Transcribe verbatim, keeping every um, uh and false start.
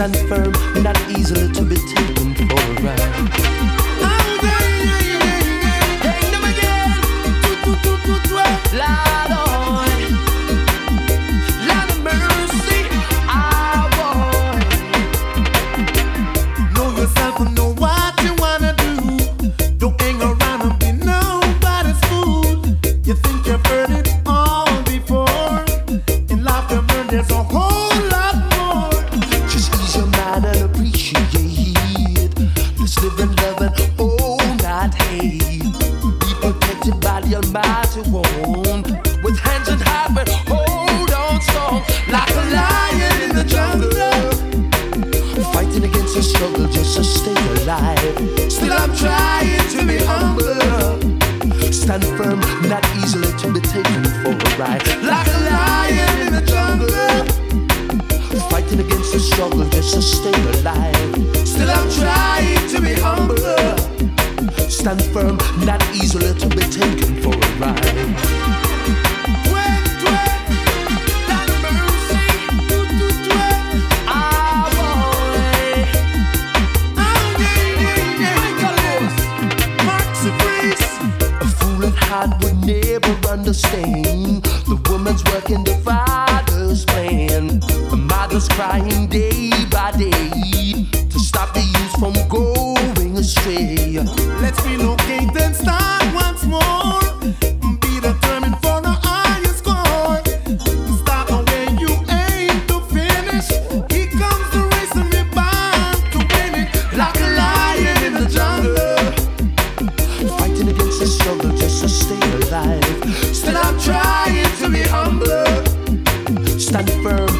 Stand firm, not easily to be taken for a ride. Oh, yeah, yeah, yeah, yeah. Take them again. Two, two, two, two, twelve. Lord, oh, Lord of mercy. Ah, boy. Know yourself and know what you wanna do. Don't hang around and be nobody's fool. You think you've heard it all before. In life, you've learned there's a whole lot more. Just ease your mind and appreciate. Let's live and love and oh, not hate. Be protected by the Almighty one. With hands and heart, but hold on strong. Like a lion in the jungle. Fighting against the struggle just to stay alive. Still I'm trying to be humble. Stand firm, not easily to be taken for a ride. Like a lion in the jungle. Fighting against the struggle just to stay alive. Still I'm trying to be humble. Stand firm, not easily to be taken for a ride. Would never understand the woman's working the father's plan. The mother's crying day by day to stop the youth from going astray. Let's relocate and start once more. Be determined for the highest score. Start the way you aim to finish. Here comes the race and we're bound to win it. Like a lion in the jungle, fighting against the struggle just to stay alive. Still I'm trying to be humble. Stand firm,